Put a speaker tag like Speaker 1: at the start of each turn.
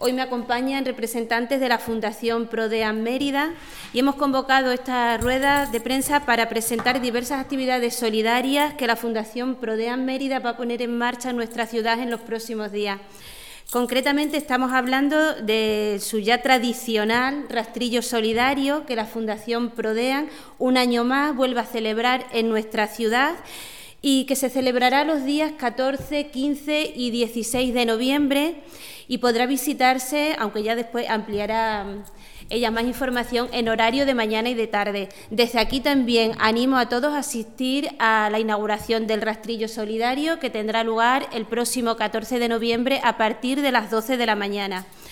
Speaker 1: Hoy me acompañan representantes de la Fundación Prodean Mérida y hemos convocado esta rueda de prensa para presentar diversas actividades solidarias que la Fundación Prodean Mérida va a poner en marcha en nuestra ciudad en los próximos días. Concretamente estamos hablando de su ya tradicional rastrillo solidario que la Fundación Prodean un año más vuelve a celebrar en nuestra ciudad y que se celebrará los días 14, 15 y 16 de noviembre y podrá visitarse, aunque ya después ampliará ella más información, en horario de mañana y de tarde. Desde aquí también animo a todos a asistir a la inauguración del rastrillo solidario que tendrá lugar el próximo 14 de noviembre a partir de las 12 de la mañana.